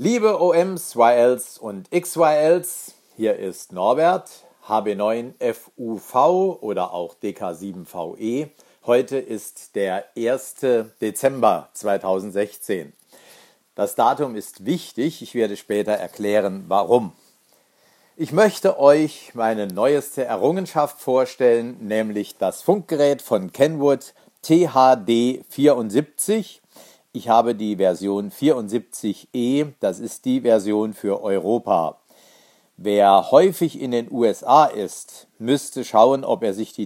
Liebe OMs, YLs und XYLs, hier ist Norbert, HB9FUV oder auch DK7VE. Heute ist der 1. Dezember 2016. Das Datum ist wichtig, ich werde später erklären, warum. Ich möchte euch meine neueste Errungenschaft vorstellen, nämlich das Funkgerät von Kenwood THD74. Ich habe die Version 74E, das ist die Version für Europa. Wer häufig in den USA ist, müsste schauen, ob er sich die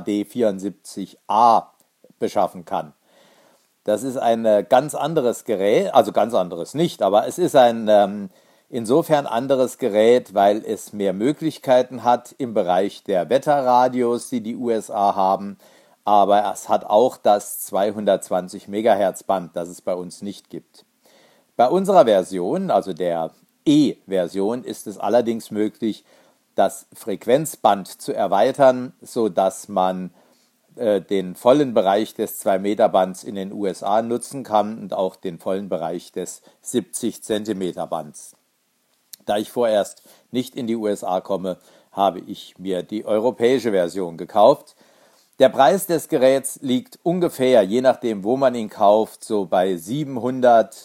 THD74A beschaffen kann. Das ist ein ganz anderes Gerät, also ganz anderes nicht, aber es ist ein insofern anderes Gerät, weil es mehr Möglichkeiten hat im Bereich der Wetterradios, die die USA haben. Aber es hat auch das 220 MHz Band, das es bei uns nicht gibt. Bei unserer Version, also der E-Version, ist es allerdings möglich, das Frequenzband zu erweitern, sodass man den vollen Bereich des 2 Meter Bands in den USA nutzen kann und auch den vollen Bereich des 70 Zentimeter Bands. Da ich vorerst nicht in die USA komme, habe ich mir die europäische Version gekauft. Der Preis des Geräts liegt ungefähr, je nachdem wo man ihn kauft, so bei 700,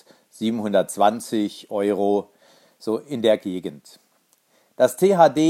720 Euro, so in der Gegend. Das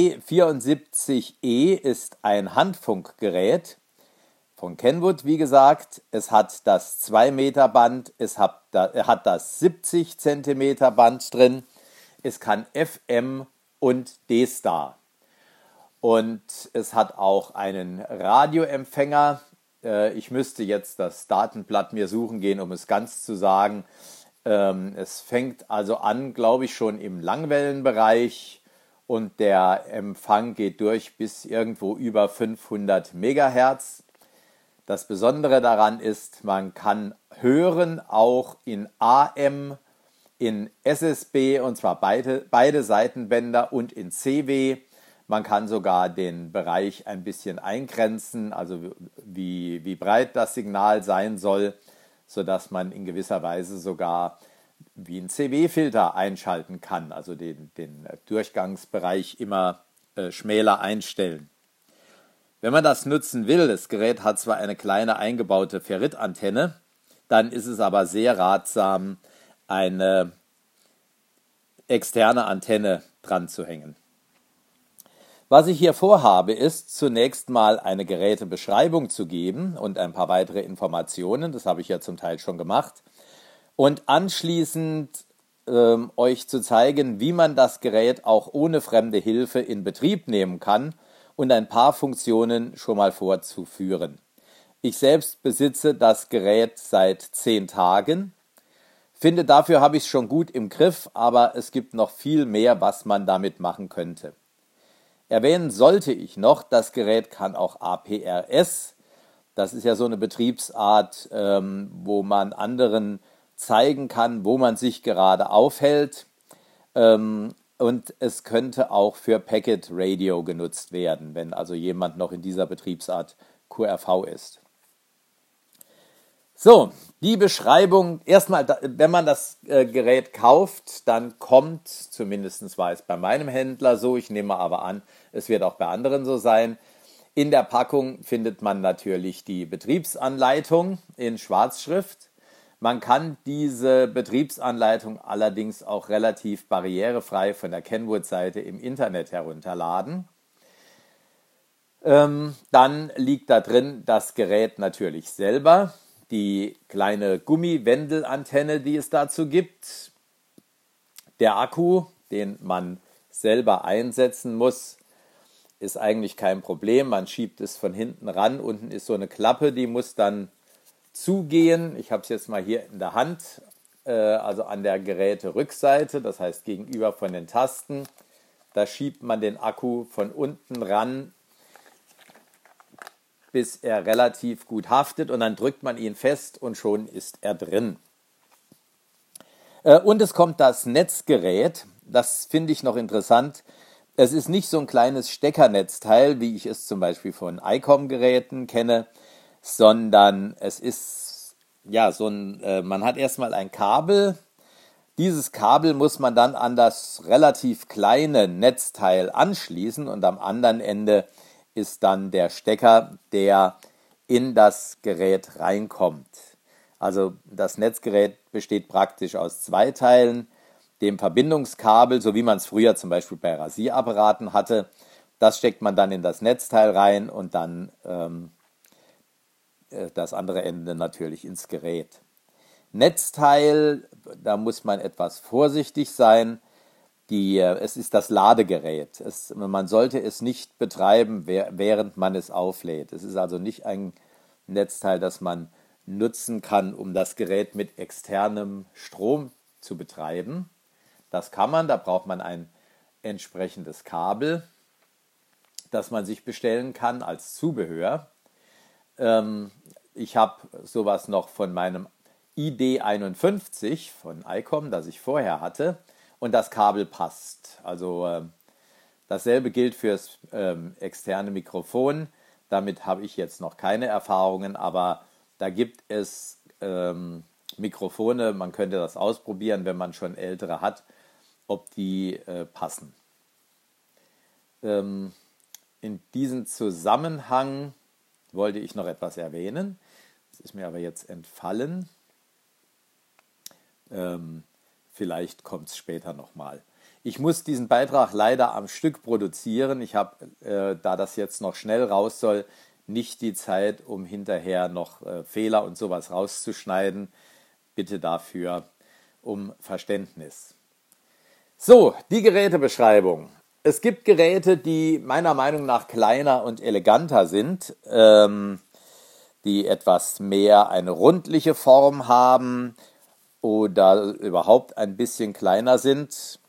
THD74E ist ein Handfunkgerät von Kenwood, wie gesagt. Es hat das 2 Meter Band, es hat das 70 Zentimeter Band drin, es kann FM und D-Star. Und es hat auch einen Radioempfänger. Ich müsste jetzt das Datenblatt mir suchen gehen, um es ganz zu sagen. Es fängt also an, glaube ich, schon im Langwellenbereich und der Empfang geht durch bis irgendwo über 500 MHz. Das Besondere daran ist, man kann hören auch in AM, in SSB, und zwar beide Seitenbänder, und in CW. Man kann sogar den Bereich ein bisschen eingrenzen, also wie breit das Signal sein soll, sodass man in gewisser Weise sogar wie ein CW-Filter einschalten kann, also den Durchgangsbereich immer schmäler einstellen. Wenn man das nutzen will, das Gerät hat zwar eine kleine eingebaute Ferritantenne, dann ist es aber sehr ratsam, eine externe Antenne dran zu hängen. Was ich hier vorhabe, ist zunächst mal eine Gerätebeschreibung zu geben und ein paar weitere Informationen, das habe ich ja zum Teil schon gemacht, und anschließend euch zu zeigen, wie man das Gerät auch ohne fremde Hilfe in Betrieb nehmen kann und ein paar Funktionen schon mal vorzuführen. Ich selbst besitze das Gerät seit 10 Tagen, finde, dafür habe ich es schon gut im Griff, aber es gibt noch viel mehr, was man damit machen könnte. Erwähnen sollte ich noch, das Gerät kann auch APRS. Das ist ja so eine Betriebsart, wo man anderen zeigen kann, wo man sich gerade aufhält. Und es könnte auch für Packet Radio genutzt werden, wenn also jemand noch in dieser Betriebsart QRV ist. So, die Beschreibung, erstmal, wenn man das Gerät kauft, dann kommt, zumindest war es bei meinem Händler so, ich nehme aber an, es wird auch bei anderen so sein, in der Packung findet man natürlich die Betriebsanleitung in Schwarzschrift. Man kann diese Betriebsanleitung allerdings auch relativ barrierefrei von der Kenwood-Seite im Internet herunterladen. Dann liegt da drin das Gerät natürlich selber, die kleine Gummiwendelantenne, die es dazu gibt, der Akku, den man selber einsetzen muss, ist eigentlich kein Problem. Man schiebt es von hinten ran. Unten ist so eine Klappe, die muss dann zugehen. Ich habe es jetzt mal hier in der Hand, also an der Geräterückseite, das heißt gegenüber von den Tasten. Da schiebt man den Akku von unten ran, bis er relativ gut haftet, und dann drückt man ihn fest und schon ist er drin. Und es kommt das Netzgerät, das finde ich noch interessant. Es ist nicht so ein kleines Steckernetzteil, wie ich es zum Beispiel von ICOM-Geräten kenne, sondern es ist ja so ein, man hat erstmal ein Kabel, Dieses Kabel muss man dann an das relativ kleine Netzteil anschließen und am anderen Ende ist dann der Stecker, der in das Gerät reinkommt. Also das Netzgerät besteht praktisch aus zwei Teilen, dem Verbindungskabel, so wie man es früher zum Beispiel bei Rasierapparaten hatte. Das steckt man dann in das Netzteil rein und dann das andere Ende natürlich ins Gerät. Netzteil, da muss man etwas vorsichtig sein. Es ist das Ladegerät. Man sollte es nicht betreiben, während man es auflädt. Es ist also nicht ein Netzteil, das man nutzen kann, um das Gerät mit externem Strom zu betreiben. Das kann man, da braucht man ein entsprechendes Kabel, das man sich bestellen kann als Zubehör. Ich habe sowas noch von meinem ID51 von ICOM, das ich vorher hatte, und das Kabel passt. Also dasselbe gilt fürs externe Mikrofon. Damit habe ich jetzt noch keine Erfahrungen, aber da gibt es Mikrofone, man könnte das ausprobieren, wenn man schon ältere hat, ob die passen. In diesem Zusammenhang wollte ich noch etwas erwähnen. Das ist mir aber jetzt entfallen. Vielleicht kommt es später nochmal. Ich muss diesen Beitrag leider am Stück produzieren. Ich habe, da das jetzt noch schnell raus soll, nicht die Zeit, um hinterher noch Fehler und sowas rauszuschneiden. Bitte dafür um Verständnis. So, die Gerätebeschreibung. Es gibt Geräte, die meiner Meinung nach kleiner und eleganter sind, die etwas mehr eine rundliche Form haben oder überhaupt ein bisschen kleiner sind.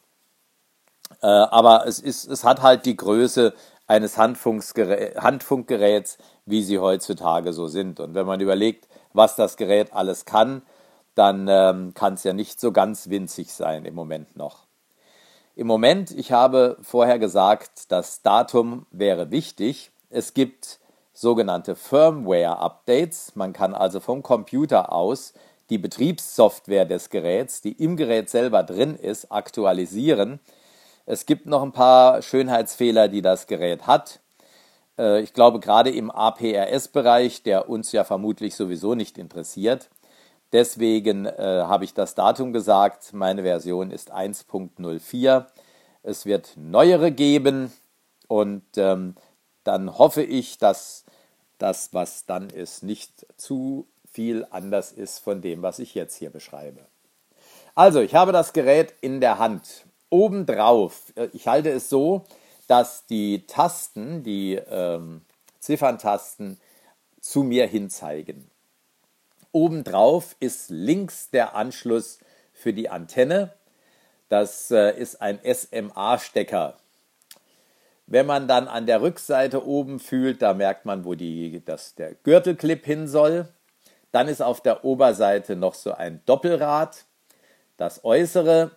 Aber es hat halt die Größe eines Handfunkgeräts, wie sie heutzutage so sind. Und wenn man überlegt, was das Gerät alles kann, dann kann es ja nicht so ganz winzig sein im Moment noch. Im Moment, ich habe vorher gesagt, das Datum wäre wichtig. Es gibt sogenannte Firmware-Updates. Man kann also vom Computer aus die Betriebssoftware des Geräts, die im Gerät selber drin ist, aktualisieren. Es gibt noch ein paar Schönheitsfehler, die das Gerät hat. Ich glaube, gerade im APRS-Bereich, der uns ja vermutlich sowieso nicht interessiert. Deswegen habe ich das Datum gesagt. Meine Version ist 1.04. Es wird neuere geben und dann hoffe ich, dass das, was dann ist, nicht zu viel anders ist von dem, was ich jetzt hier beschreibe. Also, ich habe das Gerät in der Hand. Obendrauf, ich halte es so, dass die Tasten, die Zifferntasten, zu mir hin zeigen. Obendrauf ist links der Anschluss für die Antenne. Das ist ein SMA-Stecker. Wenn man dann an der Rückseite oben fühlt, da merkt man, wo der Gürtelclip hin soll. Dann ist auf der Oberseite noch so ein Doppelrad. Das äußere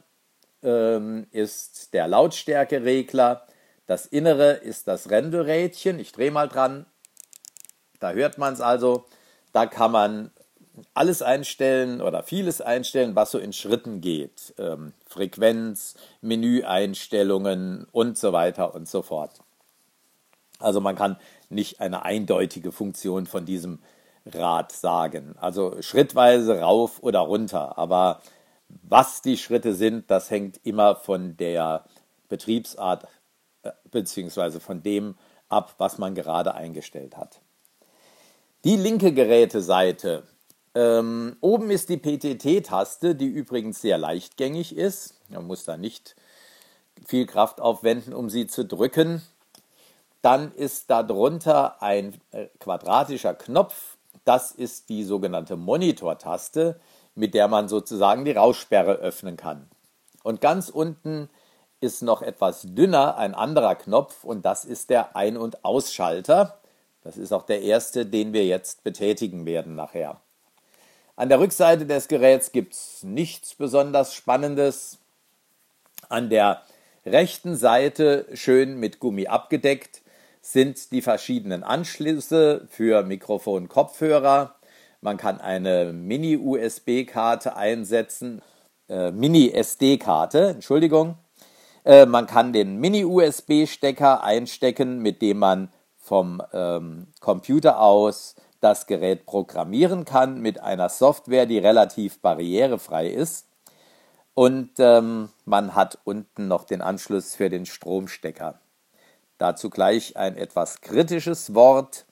ist der Lautstärkeregler. Das innere ist das Rändelrädchen. Ich drehe mal dran. Da hört man es also. Da kann man alles einstellen oder vieles einstellen, was so in Schritten geht. Frequenz, Menüeinstellungen und so weiter und so fort. Also man kann nicht eine eindeutige Funktion von diesem Rad sagen. Also schrittweise rauf oder runter. Aber was die Schritte sind, das hängt immer von der Betriebsart bzw. von dem ab, was man gerade eingestellt hat. Die linke Geräteseite. Oben ist die PTT-Taste, die übrigens sehr leichtgängig ist. Man muss da nicht viel Kraft aufwenden, um sie zu drücken. Dann ist darunter ein quadratischer Knopf. Das ist die sogenannte Monitor-Taste, mit der man sozusagen die Raussperre öffnen kann. Und ganz unten ist noch etwas dünner ein anderer Knopf und das ist der Ein- und Ausschalter. Das ist auch der erste, den wir jetzt betätigen werden nachher. An der Rückseite des Geräts gibt es nichts besonders Spannendes. An der rechten Seite, schön mit Gummi abgedeckt, sind die verschiedenen Anschlüsse für Mikrofon, Kopfhörer. Man kann eine Mini-USB-Karte einsetzen. Mini-SD-Karte, Entschuldigung. Man kann den Mini-USB-Stecker einstecken, mit dem man vom Computer aus das Gerät programmieren kann mit einer Software, die relativ barrierefrei ist. Und man hat unten noch den Anschluss für den Stromstecker. Dazu gleich ein etwas kritisches Wort.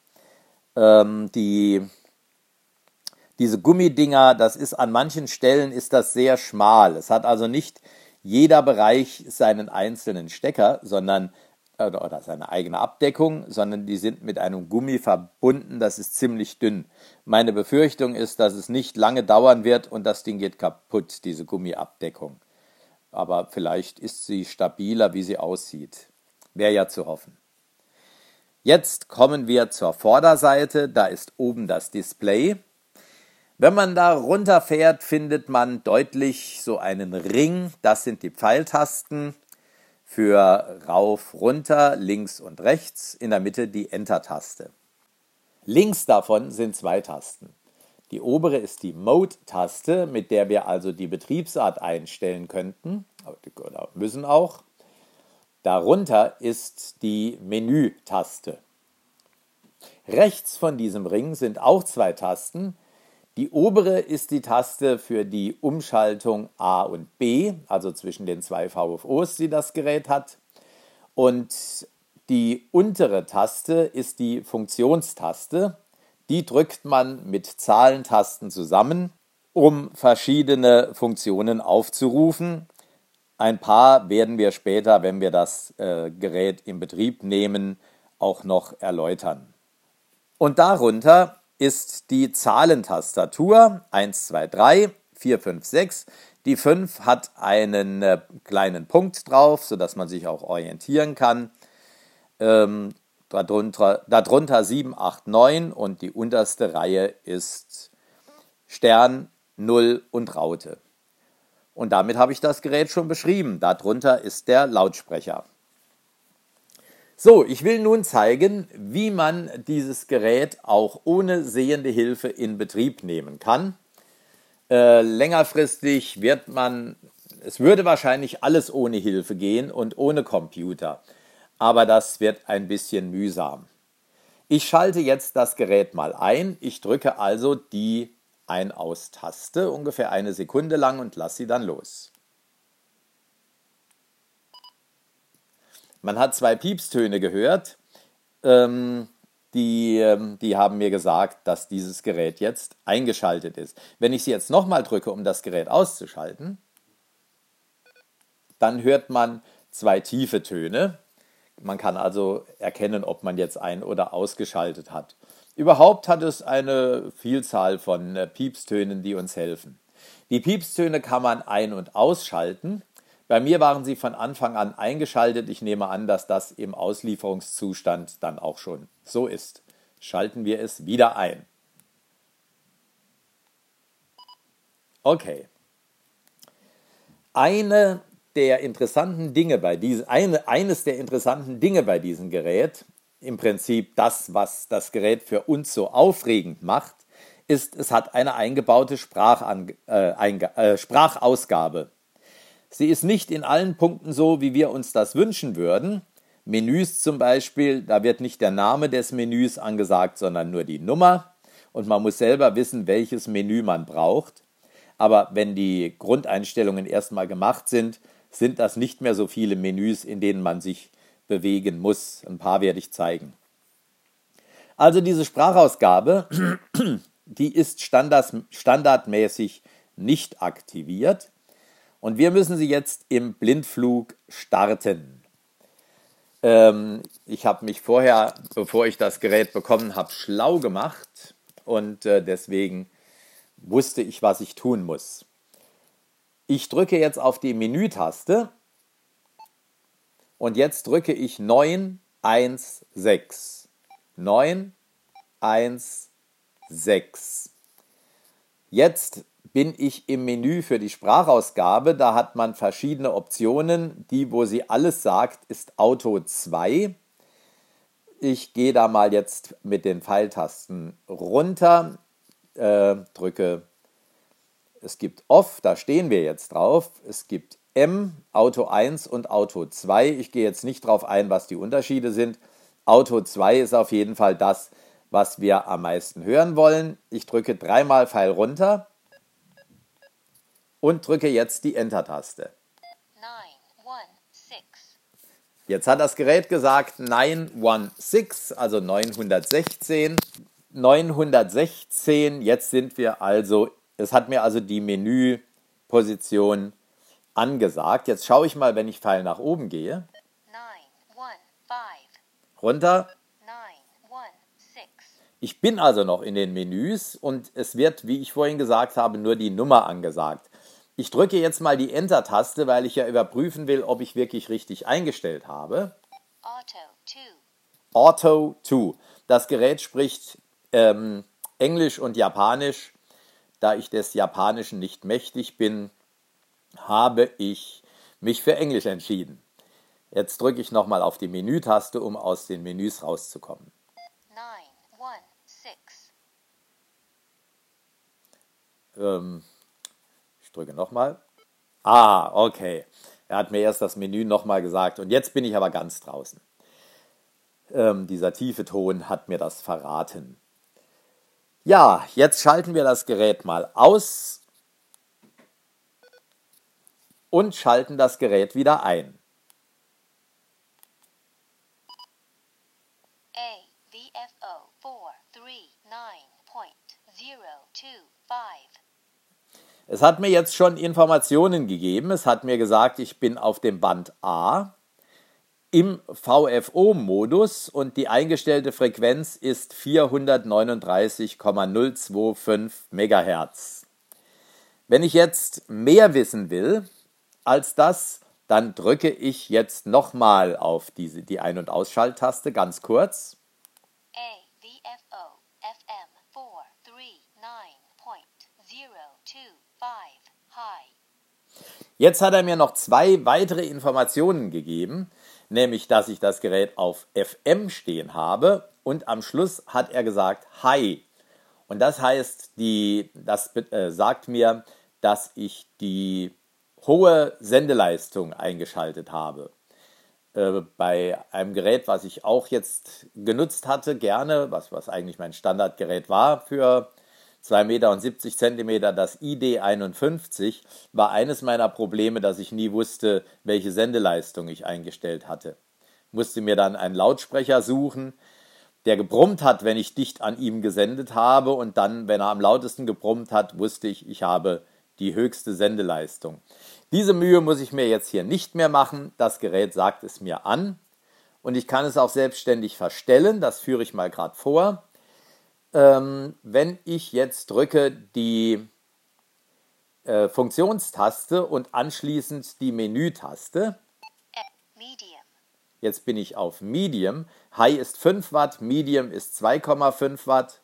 Diese Gummidinger, das ist an manchen Stellen ist das sehr schmal. Es hat also nicht jeder Bereich seinen einzelnen Stecker, sondern oder seine eigene Abdeckung, sondern die sind mit einem Gummi verbunden, das ist ziemlich dünn. Meine Befürchtung ist, dass es nicht lange dauern wird und das Ding geht kaputt, diese Gummiabdeckung. Aber vielleicht ist sie stabiler, wie sie aussieht. Wäre ja zu hoffen. Jetzt kommen wir zur Vorderseite, da ist oben das Display. Wenn man da runterfährt, findet man deutlich so einen Ring, das sind die Pfeiltasten. Für rauf, runter, links und rechts, in der Mitte die Enter-Taste. Links davon sind zwei Tasten. Die obere ist die Mode-Taste, mit der wir also die Betriebsart einstellen könnten, oder müssen auch. Darunter ist die Menü-Taste. Rechts von diesem Ring sind auch zwei Tasten. Die obere ist die Taste für die Umschaltung A und B, also zwischen den zwei VFOs, die das Gerät hat. Und die untere Taste ist die Funktionstaste. Die drückt man mit Zahlentasten zusammen, um verschiedene Funktionen aufzurufen. Ein paar werden wir später, wenn wir das Gerät in Betrieb nehmen, auch noch erläutern. Und darunter ist die Zahlentastatur 1, 2, 3, 4, 5, 6. Die 5 hat einen kleinen Punkt drauf, sodass man sich auch orientieren kann. Darunter 7, 8, 9 und die unterste Reihe ist Stern, 0 und Raute. Und damit habe ich das Gerät schon beschrieben. Darunter ist der Lautsprecher. So, ich will nun zeigen, wie man dieses Gerät auch ohne sehende Hilfe in Betrieb nehmen kann. Längerfristig es würde wahrscheinlich alles ohne Hilfe gehen und ohne Computer, aber das wird ein bisschen mühsam. Ich schalte jetzt das Gerät mal ein. Ich drücke also die Ein-Aus-Taste ungefähr 1 Sekunde lang und lasse sie dann los. Man hat 2 Piepstöne gehört, die haben mir gesagt, dass dieses Gerät jetzt eingeschaltet ist. Wenn ich sie jetzt nochmal drücke, um das Gerät auszuschalten, dann hört man 2 tiefe Töne. Man kann also erkennen, ob man jetzt ein- oder ausgeschaltet hat. Überhaupt hat es eine Vielzahl von Piepstönen, die uns helfen. Die Piepstöne kann man ein- und ausschalten. Bei mir waren sie von Anfang an eingeschaltet. Ich nehme an, dass das im Auslieferungszustand dann auch schon so ist. Schalten wir es wieder ein. Okay. Eines der interessanten Dinge bei diesem Gerät, im Prinzip das, was das Gerät für uns so aufregend macht, ist, es hat eine eingebaute Sprachausgabe. Sie ist nicht in allen Punkten so, wie wir uns das wünschen würden. Menüs zum Beispiel, da wird nicht der Name des Menüs angesagt, sondern nur die Nummer. Und man muss selber wissen, welches Menü man braucht. Aber wenn die Grundeinstellungen erstmal gemacht sind, sind das nicht mehr so viele Menüs, in denen man sich bewegen muss. Ein paar werde ich zeigen. Also diese Sprachausgabe, die ist standardmäßig nicht aktiviert. Und wir müssen sie jetzt im Blindflug starten. Ich habe mich vorher, bevor ich das Gerät bekommen habe, schlau gemacht und deswegen wusste ich, was ich tun muss. Ich drücke jetzt auf die Menütaste und jetzt drücke ich 9, 1, 6. 9, 1, 6. Jetzt bin ich im Menü für die Sprachausgabe. Da hat man verschiedene Optionen. Die, wo sie alles sagt, ist Auto 2. Ich gehe da mal jetzt mit den Pfeiltasten runter, drücke Es gibt Off, da stehen wir jetzt drauf. Es gibt M, Auto 1 und Auto 2. Ich gehe jetzt nicht drauf ein, was die Unterschiede sind. Auto 2 ist auf jeden Fall das, was wir am meisten hören wollen. Ich drücke dreimal Pfeil runter und drücke jetzt die Enter-Taste. 916. Jetzt hat das Gerät gesagt 916, also 916. 916, jetzt sind wir also, es hat mir also die Menüposition angesagt. Jetzt schaue ich mal, wenn ich Pfeil nach oben gehe. 915. Runter. 916. Ich bin also noch in den Menüs und es wird, wie ich vorhin gesagt habe, nur die Nummer angesagt. Ich drücke jetzt mal die Enter-Taste, weil ich ja überprüfen will, ob ich wirklich richtig eingestellt habe. Auto 2. Auto 2. Das Gerät spricht Englisch und Japanisch. Da ich des Japanischen nicht mächtig bin, habe ich mich für Englisch entschieden. Jetzt drücke ich nochmal auf die Menütaste, um aus den Menüs rauszukommen. 916. Ich drücke nochmal. Ah, okay. Er hat mir erst das Menü nochmal gesagt und jetzt bin ich aber ganz draußen. Dieser tiefe Ton hat mir das verraten. Ja, jetzt schalten wir das Gerät mal aus und schalten das Gerät wieder ein. AVFO 439.025. Es hat mir jetzt schon Informationen gegeben. Es hat mir gesagt, ich bin auf dem Band A im VFO-Modus und die eingestellte Frequenz ist 439,025 MHz. Wenn ich jetzt mehr wissen will als das, dann drücke ich jetzt nochmal auf die Ein- und Ausschalttaste, ganz kurz. AVFO FM 439.025. High. Jetzt hat er mir noch zwei weitere Informationen gegeben, nämlich, dass ich das Gerät auf FM stehen habe und am Schluss hat er gesagt High. Und das heißt, das sagt mir, dass ich die hohe Sendeleistung eingeschaltet habe. Bei einem Gerät, was ich auch jetzt genutzt hatte, gerne, was eigentlich mein Standardgerät war für 2,70 Meter, das ID51, war eines meiner Probleme, dass ich nie wusste, welche Sendeleistung ich eingestellt hatte. Musste mir dann einen Lautsprecher suchen, der gebrummt hat, wenn ich dicht an ihm gesendet habe und dann, wenn er am lautesten gebrummt hat, wusste ich, ich habe die höchste Sendeleistung. Diese Mühe muss ich mir jetzt hier nicht mehr machen. Das Gerät sagt es mir an und ich kann es auch selbstständig verstellen. Das führe ich mal gerade vor. Wenn ich jetzt drücke die Funktionstaste und anschließend die Menütaste, Medium. jetzt bin ich auf Medium. High ist 5 Watt, Medium ist 2,5 Watt.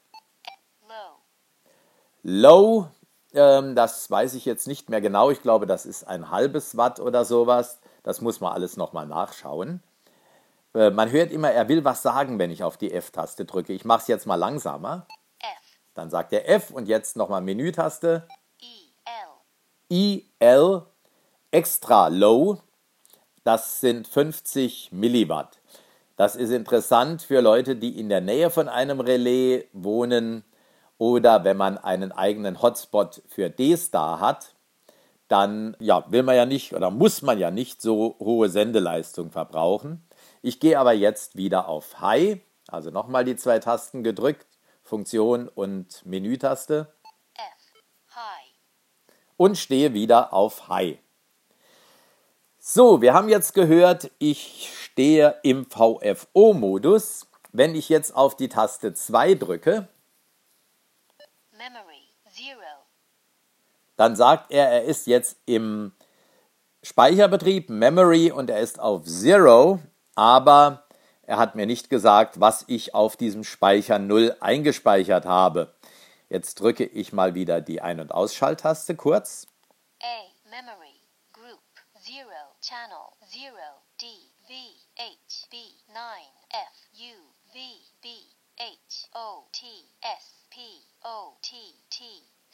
Low. Low, das weiß ich jetzt nicht mehr genau. Ich glaube, das ist ein halbes Watt oder sowas. Das muss man alles nochmal nachschauen. Man hört immer, er will was sagen, wenn ich auf die F-Taste drücke. Ich mache es jetzt mal langsamer. F. Dann sagt er F und jetzt nochmal Menütaste. EL. EL, extra low, das sind 50 Milliwatt. Das ist interessant für Leute, die in der Nähe von einem Relais wohnen oder wenn man einen eigenen Hotspot für D-Star hat, dann will man ja nicht oder muss man ja nicht so hohe Sendeleistung verbrauchen. Ich gehe aber jetzt wieder auf High, also nochmal die zwei Tasten gedrückt, Funktion und Menütaste F. High. und stehe wieder auf High. So, wir haben jetzt gehört, ich stehe im VFO-Modus. Wenn ich jetzt auf die Taste 2 drücke, Memory 0. dann sagt er ist jetzt im Speicherbetrieb, Memory, und er ist auf 0, aber er hat mir nicht gesagt, was ich auf diesem Speicher 0 eingespeichert habe. Jetzt drücke ich mal wieder die Ein- und Ausschalttaste kurz. A. Memory. Group 0. Channel 0. D. V. H. B. 9. F. U. V. B. H. O. T. S. P. O. T. T.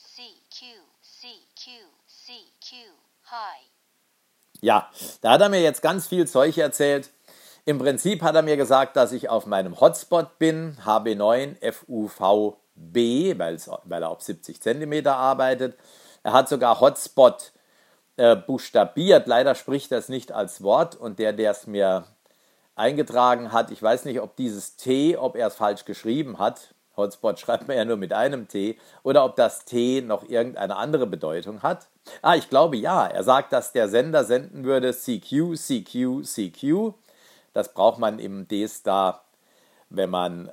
CQ, high. Ja, da hat er mir jetzt ganz viel Zeug erzählt. Im Prinzip hat er mir gesagt, dass ich auf meinem Hotspot bin, HB9 FUVB, weil er auf 70 cm arbeitet. Er hat sogar Hotspot buchstabiert. Leider spricht er es nicht als Wort. Und der es mir eingetragen hat, ich weiß nicht, ob dieses T, ob er es falsch geschrieben hat. Hotspot schreibt man ja nur mit einem T. Oder ob das T noch irgendeine andere Bedeutung hat. Ich glaube ja. Er sagt, dass der Sender senden würde CQ, CQ, CQ. Das braucht man im D-Star, wenn man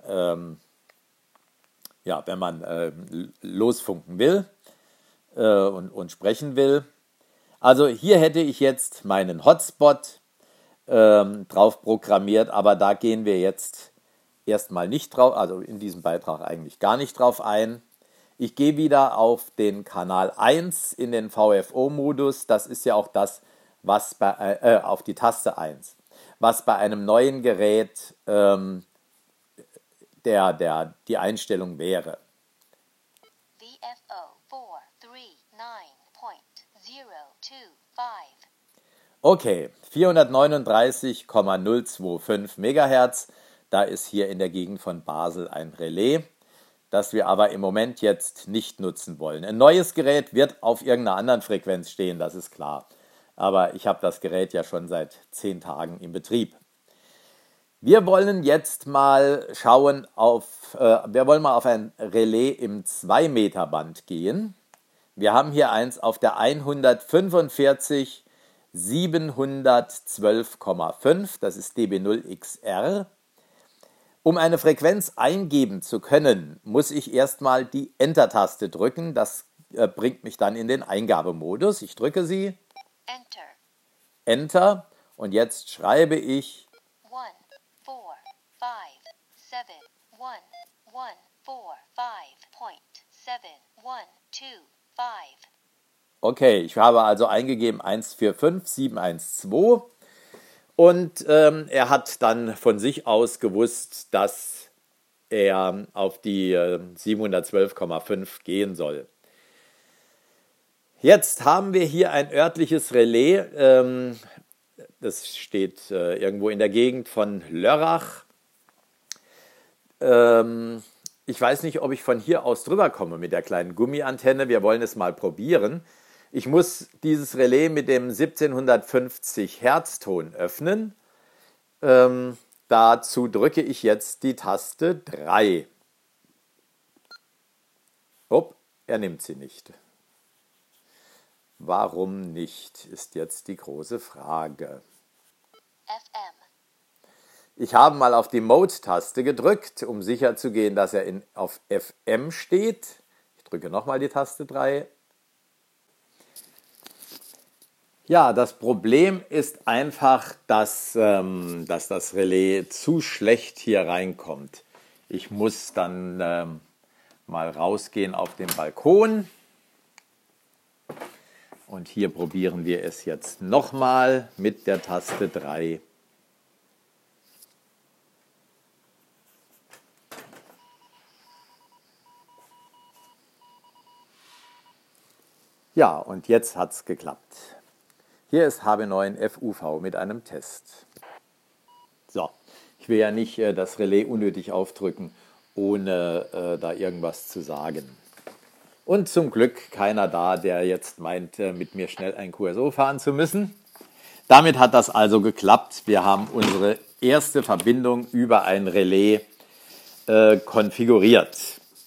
losfunken will und sprechen will. Also hier hätte ich jetzt meinen Hotspot drauf programmiert, aber da gehen wir jetzt erstmal nicht drauf, also in diesem Beitrag eigentlich gar nicht drauf ein. Ich gehe wieder auf den Kanal 1 in den VFO-Modus. Das ist ja auch das, was auf die Taste 1. Was bei einem neuen Gerät die Einstellung wäre. VFO 439.025. Okay, 439,025 MHz. Da ist hier in der Gegend von Basel ein Relais, das wir aber im Moment jetzt nicht nutzen wollen. Ein neues Gerät wird auf irgendeiner anderen Frequenz stehen, das ist klar. Aber ich habe das Gerät ja schon seit 10 Tagen im Betrieb. Wir wollen jetzt mal schauen auf ein Relais im 2 Meter Band gehen. Wir haben hier eins auf der 145 712,5, das ist DB0XR. Um eine Frequenz eingeben zu können, muss ich erstmal die Enter-Taste drücken. Das bringt mich dann in den Eingabemodus. Ich drücke sie. Enter. Enter. Und jetzt schreibe ich 1457145.7125. Okay, ich habe also eingegeben 145712 und er hat dann von sich aus gewusst, dass er auf die 712,5 gehen soll. Jetzt haben wir hier ein örtliches Relais, das steht irgendwo in der Gegend von Lörrach. Ich weiß nicht, ob ich von hier aus drüber komme mit der kleinen Gummiantenne. Wir wollen es mal probieren. Ich muss dieses Relais mit dem 1750 Hertz Ton öffnen. Dazu drücke ich jetzt die Taste 3. Er nimmt sie nicht. Warum nicht, ist jetzt die große Frage. FM. Ich habe mal auf die Mode-Taste gedrückt, um sicherzugehen, dass er auf FM steht. Ich drücke nochmal die Taste 3. Ja, das Problem ist einfach, dass das Relais zu schlecht hier reinkommt. Ich muss dann mal rausgehen auf den Balkon. Und hier probieren wir es jetzt nochmal mit der Taste 3. Ja, und jetzt hat es geklappt. Hier ist HB9 FUV mit einem Test. So, ich will ja nicht das Relais unnötig aufdrücken, ohne da irgendwas zu sagen. Und zum Glück keiner da, der jetzt meint, mit mir schnell ein QSO fahren zu müssen. Damit hat das also geklappt. Wir haben unsere erste Verbindung über ein Relais konfiguriert.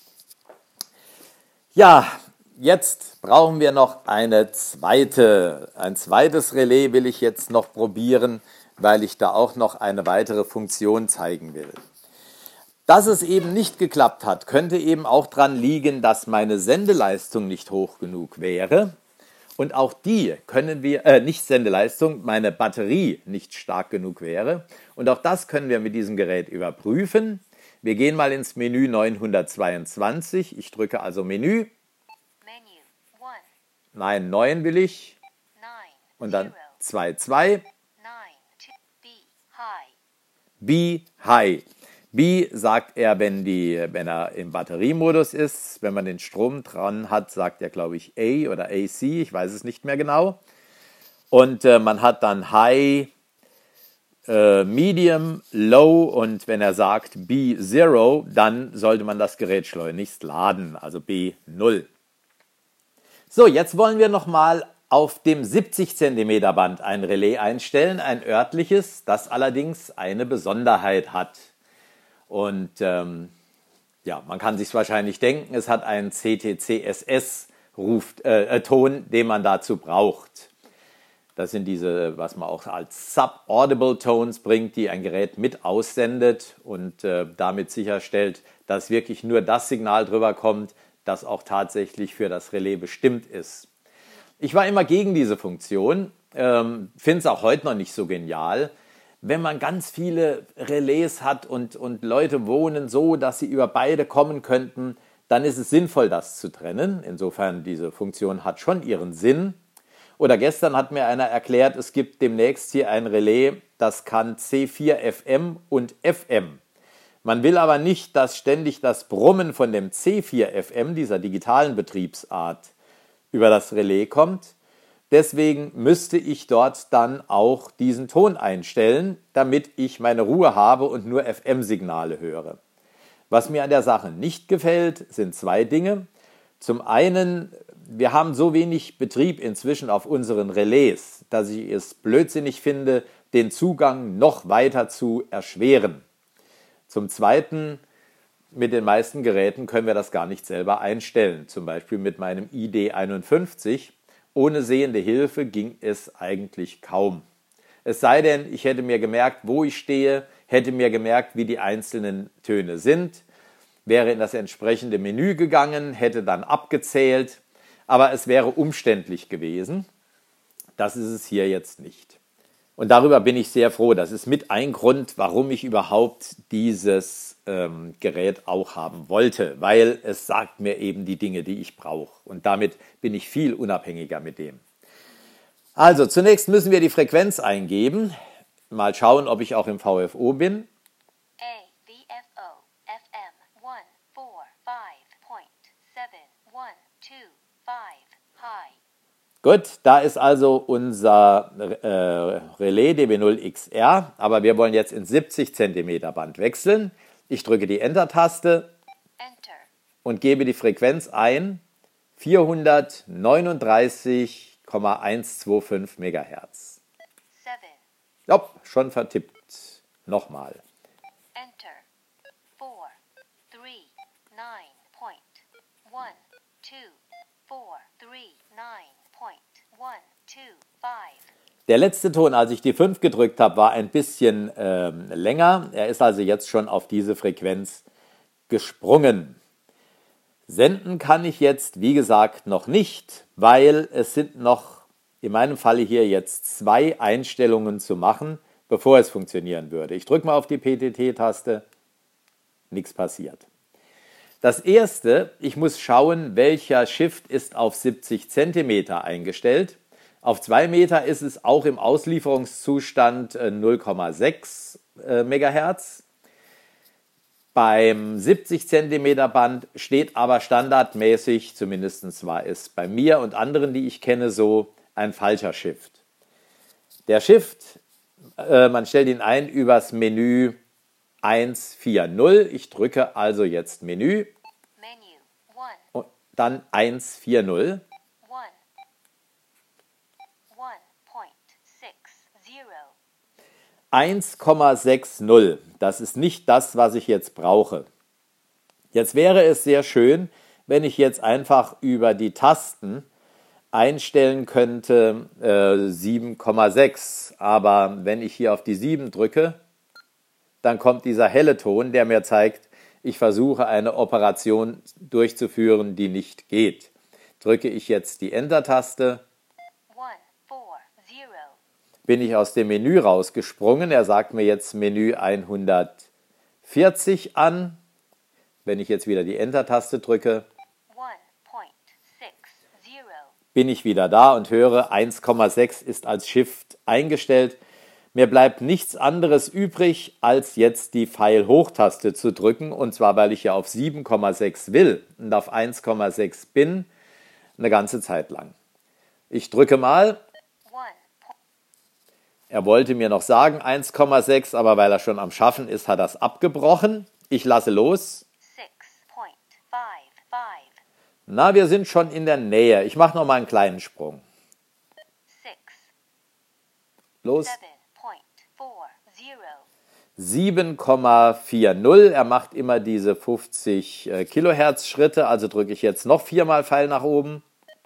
Ja, jetzt brauchen wir noch ein zweites Relais will ich jetzt noch probieren, weil ich da auch noch eine weitere Funktion zeigen will. Dass es eben nicht geklappt hat, könnte eben auch daran liegen, dass meine Sendeleistung nicht hoch genug wäre. Und auch die können wir, nicht Sendeleistung, meine Batterie nicht stark genug wäre. Und auch das können wir mit diesem Gerät überprüfen. Wir gehen mal ins Menü 922. Ich drücke also Menü. Nein, 9 will ich. Und dann 2, 2. B High. B sagt er, wenn er im Batteriemodus ist. Wenn man den Strom dran hat, sagt er, glaube ich, A oder AC. Ich weiß es nicht mehr genau. Und man hat dann High, Medium, Low und wenn er sagt B0, dann sollte man das Gerät schleunigst laden, also B0. So, jetzt wollen wir nochmal auf dem 70 cm Band ein Relais einstellen, ein örtliches, das allerdings eine Besonderheit hat. Und man kann sich wahrscheinlich denken, es hat einen CTCSS-Ton, den man dazu braucht. Das sind diese, was man auch als Sub-Audible Tones bringt, die ein Gerät mit aussendet und damit sicherstellt, dass wirklich nur das Signal drüber kommt, das auch tatsächlich für das Relais bestimmt ist. Ich war immer gegen diese Funktion, finde es auch heute noch nicht so genial. Wenn man ganz viele Relais hat und Leute wohnen so, dass sie über beide kommen könnten, dann ist es sinnvoll, das zu trennen. Insofern, diese Funktion hat schon ihren Sinn. Oder gestern hat mir einer erklärt, es gibt demnächst hier ein Relais, das kann C4 FM und FM. Man will aber nicht, dass ständig das Brummen von dem C4 FM, dieser digitalen Betriebsart, über das Relais kommt. Deswegen müsste ich dort dann auch diesen Ton einstellen, damit ich meine Ruhe habe und nur FM-Signale höre. Was mir an der Sache nicht gefällt, sind zwei Dinge. Zum einen, wir haben so wenig Betrieb inzwischen auf unseren Relais, dass ich es blödsinnig finde, den Zugang noch weiter zu erschweren. Zum Zweiten, mit den meisten Geräten können wir das gar nicht selber einstellen. Zum Beispiel mit meinem ID51. Ohne sehende Hilfe ging es eigentlich kaum. Es sei denn, ich hätte mir gemerkt, wo ich stehe, hätte mir gemerkt, wie die einzelnen Töne sind, wäre in das entsprechende Menü gegangen, hätte dann abgezählt, aber es wäre umständlich gewesen. Das ist es hier jetzt nicht. Und darüber bin ich sehr froh. Das ist mit ein Grund, warum ich überhaupt dieses Gerät auch haben wollte, weil es sagt mir eben die Dinge, die ich brauche. Und damit bin ich viel unabhängiger mit dem. Also zunächst müssen wir die Frequenz eingeben. Mal schauen, ob ich auch im VFO bin. AVFO FM 145.7125 High. Gut, da ist also unser Relais DB0XR, aber wir wollen jetzt ins 70 cm Band wechseln. Ich drücke die Enter-Taste Enter. und gebe die Frequenz ein, 439,125 MHz. 7. Hopp, schon vertippt. Nochmal. Enter. 4, 3, 9.12439.125. Der letzte Ton, als ich die 5 gedrückt habe, war ein bisschen länger. Er ist also jetzt schon auf diese Frequenz gesprungen. Senden kann ich jetzt, wie gesagt, noch nicht, weil es sind noch, in meinem Falle hier jetzt 2 Einstellungen zu machen, bevor es funktionieren würde. Ich drücke mal auf die PTT-Taste, nichts passiert. Das erste, ich muss schauen, welcher Shift ist auf 70 cm eingestellt. Auf 2 Meter ist es auch im Auslieferungszustand 0,6 MHz. Beim 70 cm Band steht aber standardmäßig, zumindest war es bei mir und anderen, die ich kenne, so ein falscher Shift. Der Shift, man stellt ihn ein übers Menü 140. Ich drücke also jetzt Menü Menu 1, und dann 140. 1,60. Das ist nicht das, was ich jetzt brauche. Jetzt wäre es sehr schön, wenn ich jetzt einfach über die Tasten einstellen könnte 7,6. Aber wenn ich hier auf die 7 drücke, dann kommt dieser helle Ton, der mir zeigt, ich versuche eine Operation durchzuführen, die nicht geht. Drücke ich jetzt die Enter-Taste, bin ich aus dem Menü rausgesprungen. Er sagt mir jetzt Menü 140 an. Wenn ich jetzt wieder die Enter-Taste drücke, 1.60. bin ich wieder da und höre, 1,6 ist als Shift eingestellt. Mir bleibt nichts anderes übrig, als jetzt die Pfeil-Hoch-Taste zu drücken. Und zwar, weil ich ja auf 7,6 will und auf 1,6 bin, eine ganze Zeit lang. Ich drücke mal. Er wollte mir noch sagen 1,6, aber weil er schon am Schaffen ist, hat er es abgebrochen. Ich lasse los. 6.55. Na, wir sind schon in der Nähe. Ich mache noch mal einen kleinen Sprung. 6. Los. 7.40. 7,40. Er macht immer diese 50 Kilohertz Schritte, also drücke ich jetzt noch 4-mal Pfeil nach oben.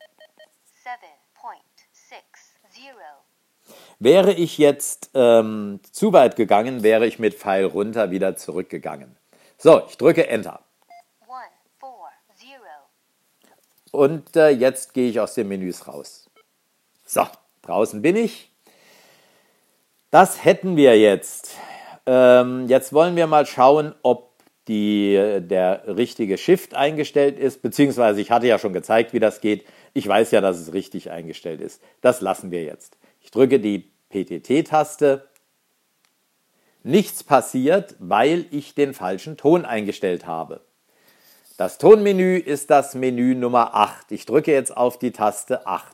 7.60. Wäre ich jetzt zu weit gegangen, wäre ich mit Pfeil runter wieder zurückgegangen. So, ich drücke Enter. 1.40. Und jetzt gehe ich aus den Menüs raus. So, draußen bin ich. Das hätten wir jetzt. Jetzt wollen wir mal schauen, ob der richtige Shift eingestellt ist, beziehungsweise ich hatte ja schon gezeigt, wie das geht. Ich weiß ja, dass es richtig eingestellt ist. Das lassen wir jetzt. Ich drücke die PTT-Taste. Nichts passiert, weil ich den falschen Ton eingestellt habe. Das Tonmenü ist das Menü Nummer 8. Ich drücke jetzt auf die Taste 8.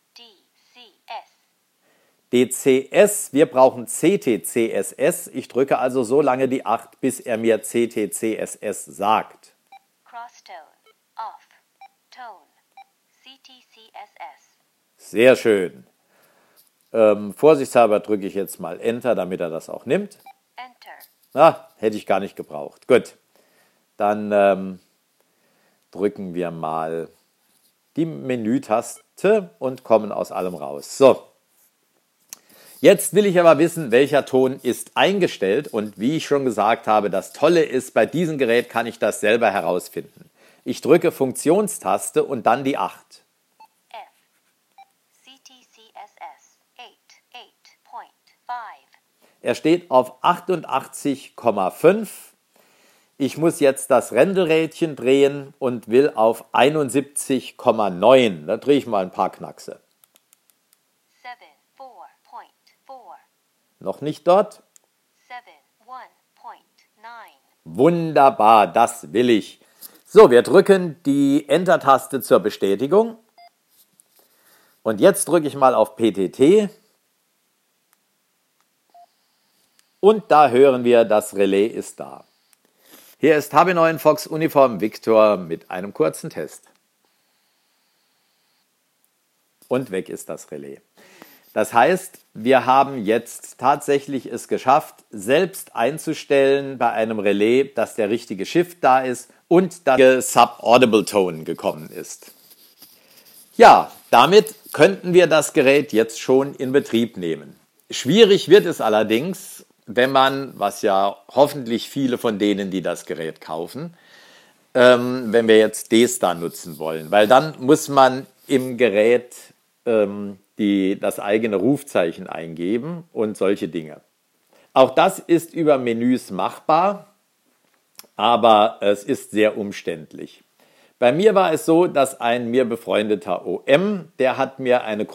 DCS, wir brauchen CTCSS. Ich drücke also so lange die 8, bis er mir CTCSS sagt. Crosstone. Off. Tone. CTCSS. Sehr schön. Vorsichtshalber drücke ich jetzt mal Enter, damit er das auch nimmt. Enter. Hätte ich gar nicht gebraucht. Gut, dann drücken wir mal die Menütaste und kommen aus allem raus. So, jetzt will ich aber wissen, welcher Ton ist eingestellt. Und wie ich schon gesagt habe, das Tolle ist, bei diesem Gerät kann ich das selber herausfinden. Ich drücke Funktionstaste und dann die 8. CTCSS 88.5. Er steht auf 88,5. Ich muss jetzt das Rändelrädchen drehen und will auf 71,9. Da drehe ich mal ein paar Knackse. 7.4.4. Noch nicht dort? 7.1.9. Wunderbar, das will ich. So, wir drücken die Enter-Taste zur Bestätigung. Und jetzt drücke ich mal auf PTT. Und da hören wir, das Relais ist da. Hier ist HB9 Fox Uniform Victor mit einem kurzen Test. Und weg ist das Relais. Das heißt, wir haben jetzt tatsächlich es geschafft, selbst einzustellen bei einem Relais, dass der richtige Shift da ist und dass der Sub-Audible Tone gekommen ist. Ja, damit könnten wir das Gerät jetzt schon in Betrieb nehmen. Schwierig wird es allerdings, wenn man, was ja hoffentlich viele von denen, die das Gerät kaufen, wenn wir jetzt D-Star nutzen wollen, weil dann muss man im Gerät das eigene Rufzeichen eingeben und solche Dinge. Auch das ist über Menüs machbar, aber es ist sehr umständlich. Bei mir war es so, dass ein mir befreundeter OM, der hat mir eine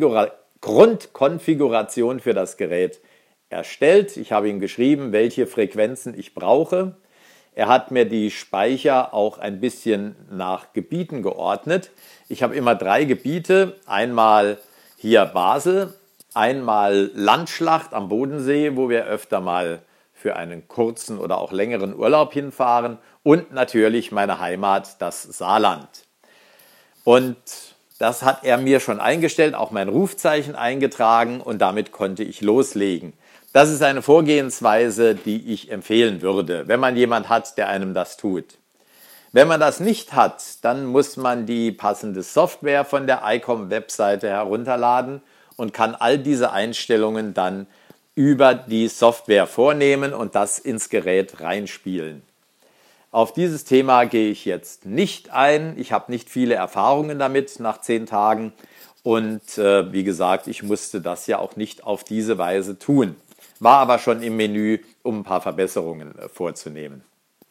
Grundkonfiguration für das Gerät erstellt. Ich habe ihm geschrieben, welche Frequenzen ich brauche. Er hat mir die Speicher auch ein bisschen nach Gebieten geordnet. Ich habe immer 3 Gebiete, einmal hier Basel, einmal Landschlacht am Bodensee, wo wir öfter mal für einen kurzen oder auch längeren Urlaub hinfahren und natürlich meine Heimat, das Saarland. Und das hat er mir schon eingestellt, auch mein Rufzeichen eingetragen und damit konnte ich loslegen. Das ist eine Vorgehensweise, die ich empfehlen würde, wenn man jemand hat, der einem das tut. Wenn man das nicht hat, dann muss man die passende Software von der ICOM-Webseite herunterladen und kann all diese Einstellungen dann über die Software vornehmen und das ins Gerät reinspielen. Auf dieses Thema gehe ich jetzt nicht ein. Ich habe nicht viele Erfahrungen damit nach 10 Tagen und wie gesagt, ich musste das ja auch nicht auf diese Weise tun. War aber schon im Menü, um ein paar Verbesserungen vorzunehmen.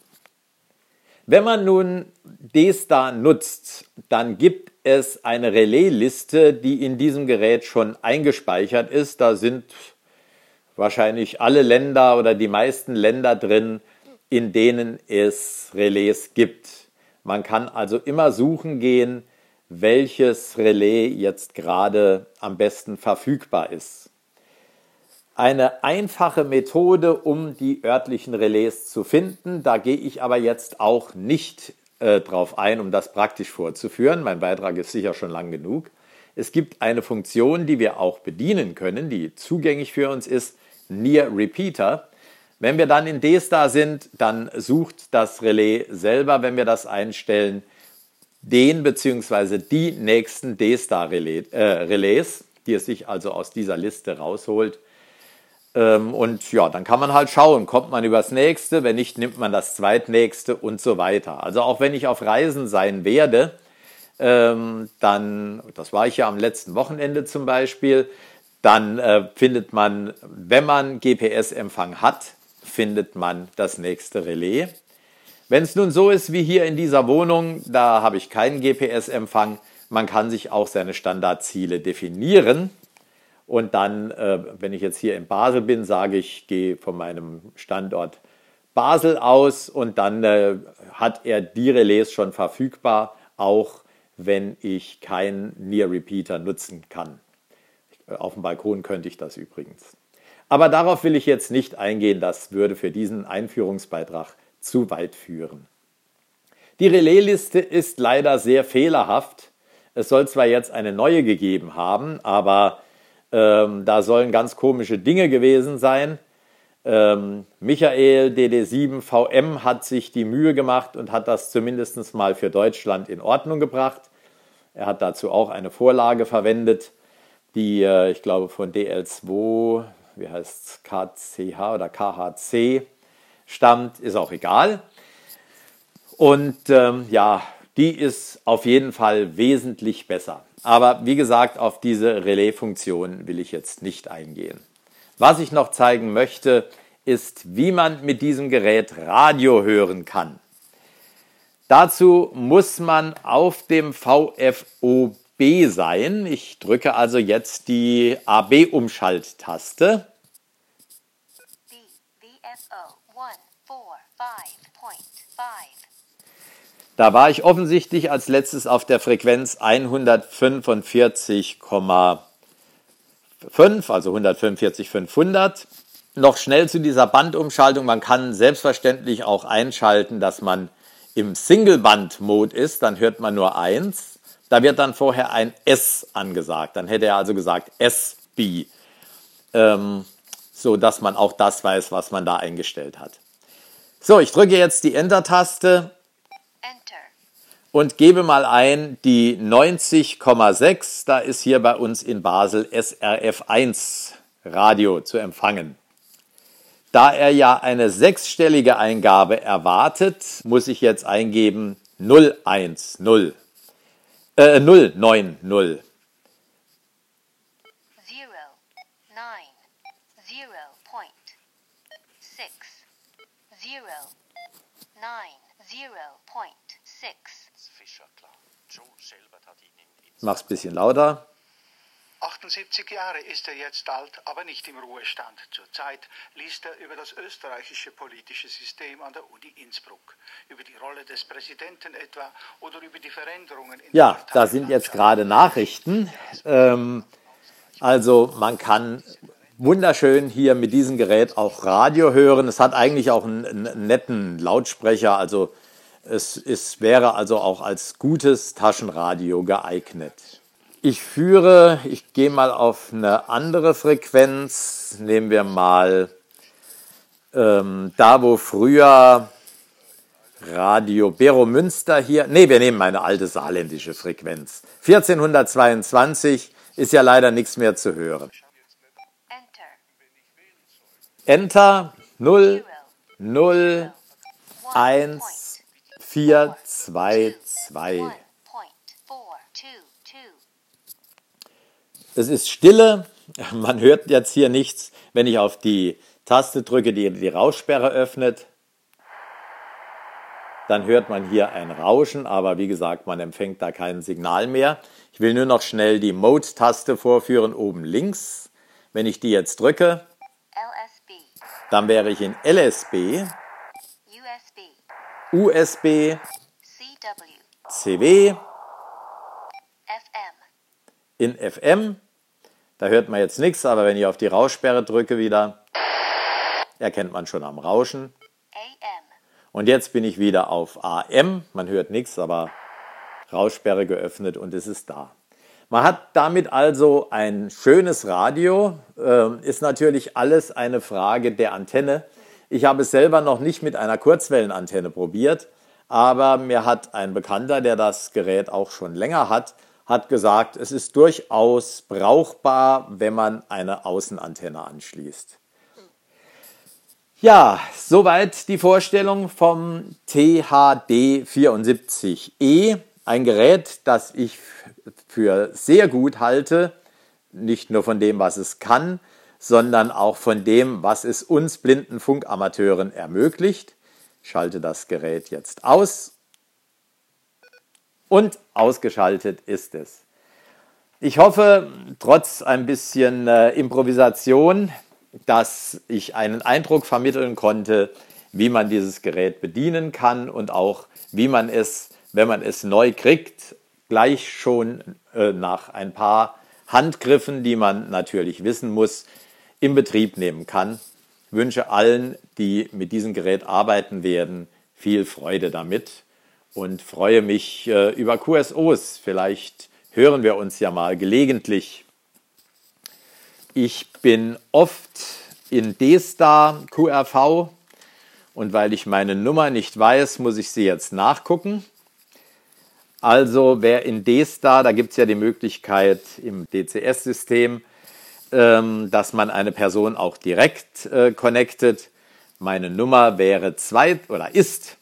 Wenn man nun D-Star nutzt, dann gibt es eine Relaisliste, die in diesem Gerät schon eingespeichert ist. Da sind wahrscheinlich alle Länder oder die meisten Länder drin, in denen es Relais gibt. Man kann also immer suchen gehen, welches Relais jetzt gerade am besten verfügbar ist. Eine einfache Methode, um die örtlichen Relais zu finden, da gehe ich aber jetzt auch nicht drauf ein, um das praktisch vorzuführen. Mein Beitrag ist sicher schon lang genug. Es gibt eine Funktion, die wir auch bedienen können, die zugänglich für uns ist, Near Repeater. Wenn wir dann in D-Star sind, dann sucht das Relais selber, wenn wir das einstellen, den bzw. die nächsten D-Star-Relais, die es sich also aus dieser Liste rausholt. Und ja, dann kann man halt schauen, kommt man übers nächste, wenn nicht, nimmt man das zweitnächste und so weiter. Also auch wenn ich auf Reisen sein werde, dann, das war ich ja am letzten Wochenende zum Beispiel, dann findet man, wenn man GPS-Empfang hat, findet man das nächste Relais. Wenn es nun so ist wie hier in dieser Wohnung, da habe ich keinen GPS-Empfang, man kann sich auch seine Standardziele definieren. Und dann, wenn ich jetzt hier in Basel bin, sage ich, gehe von meinem Standort Basel aus und dann hat er die Relais schon verfügbar, auch wenn ich keinen Near Repeater nutzen kann. Auf dem Balkon könnte ich das übrigens. Aber darauf will ich jetzt nicht eingehen, das würde für diesen Einführungsbeitrag zu weit führen. Die Relaisliste ist leider sehr fehlerhaft. Es soll zwar jetzt eine neue gegeben haben, aber da sollen ganz komische Dinge gewesen sein. Michael DD7 VM hat sich die Mühe gemacht und hat das zumindest mal für Deutschland in Ordnung gebracht. Er hat dazu auch eine Vorlage verwendet, die, ich glaube, von DL2, wie heißt es, KCH oder KHC stammt, ist auch egal. Und ja, die ist auf jeden Fall wesentlich besser. Aber wie gesagt, auf diese Relais-Funktion will ich jetzt nicht eingehen. Was ich noch zeigen möchte, ist, wie man mit diesem Gerät Radio hören Dazu muss man auf dem VFOB sein. Ich drücke also jetzt die AB-Umschalttaste. Da war ich offensichtlich als letztes auf der Frequenz 145,5, also 145,500. Noch schnell zu dieser Bandumschaltung. Man kann selbstverständlich auch einschalten, dass man im Single-Band-Mode ist. Dann hört man nur 1. Da wird dann vorher ein S angesagt. Dann hätte er also gesagt SB, so dass man auch das weiß, was man da eingestellt hat. So, ich drücke jetzt die Enter-Taste. Und gebe mal ein die 90,6, da ist hier bei uns in Basel SRF1 Radio zu empfangen. Da er ja eine sechsstellige Eingabe erwartet, muss ich jetzt eingeben 090, 090. Ich mach's ein bisschen lauter. 78 Jahre ist er jetzt alt, aber nicht im Ruhestand. Zurzeit liest er über das österreichische politische System an der Uni Innsbruck, über die Rolle des Präsidenten etwa oder über die Veränderungen in Ja, da sind jetzt gerade Nachrichten. Also man kann wunderschön hier mit diesem Gerät auch Radio hören. Es hat eigentlich auch einen netten Lautsprecher, also es wäre also auch als gutes Taschenradio geeignet. Ich gehe mal auf eine andere Frequenz, nehmen wir mal da, wo früher Radio Beromünster hier, wir nehmen meine alte saarländische Frequenz. 1422 ist ja leider nichts mehr zu hören. Enter 0, 0, 1, 4, 2, 2. Es ist Stille, man hört jetzt hier nichts, wenn ich auf die Taste drücke, die Raussperre öffnet. Dann hört man hier ein Rauschen, aber wie gesagt, man empfängt da kein Signal mehr. Ich will nur noch schnell die Mode-Taste vorführen, oben links. Wenn ich die jetzt drücke, Dann wäre ich in LSB, USB, USB, CW, CW, FM, in FM. Da hört man jetzt nichts, aber wenn ich auf die Rauschsperre drücke wieder, erkennt man schon am Rauschen. AM, Und jetzt bin ich wieder auf AM. Man hört nichts, aber Rauschsperre geöffnet und es ist da. Man hat damit also ein schönes Radio. Ist natürlich alles eine Frage der Antenne. Ich habe es selber noch nicht mit einer Kurzwellenantenne probiert, aber mir hat ein Bekannter, der das Gerät auch schon länger hat gesagt, es ist durchaus brauchbar, wenn man eine Außenantenne anschließt. Ja, soweit die Vorstellung vom THD74E, ein Gerät, das ich für sehr gut halte, nicht nur von dem, was es kann, sondern auch von dem, was es uns blinden Funkamateuren ermöglicht. Ich schalte das Gerät jetzt aus und ausgeschaltet ist es. Ich hoffe, trotz ein bisschen Improvisation, dass ich einen Eindruck vermitteln konnte, wie man dieses Gerät bedienen kann und auch wie man es, wenn man es neu kriegt, gleich schon nach ein paar Handgriffen, die man natürlich wissen muss, in Betrieb nehmen kann. Ich wünsche allen, die mit diesem Gerät arbeiten werden, viel Freude damit und freue mich über QSOs. Vielleicht hören wir uns ja mal gelegentlich. Ich bin oft in D-Star QRV und weil ich meine Nummer nicht weiß, muss ich sie jetzt nachgucken. Also wer in D-Star, da gibt es ja die Möglichkeit im DCS-System, dass man eine Person auch direkt connectet. Meine Nummer wäre ist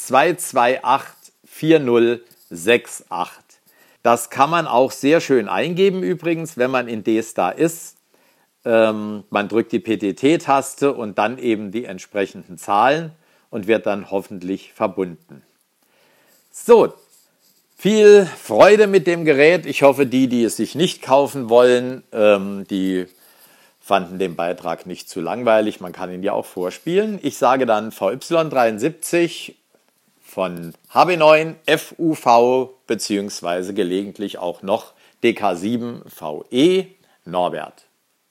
2284068. Das kann man auch sehr schön eingeben übrigens, wenn man in D-Star ist. Man drückt die PTT-Taste und dann eben die entsprechenden Zahlen und wird dann hoffentlich verbunden. So, viel Freude mit dem Gerät. Ich hoffe, die es sich nicht kaufen wollen, die fanden den Beitrag nicht zu langweilig. Man kann ihn ja auch vorspielen. Ich sage dann VY73 von HB9 FUV bzw. gelegentlich auch noch DK7 VE Norbert.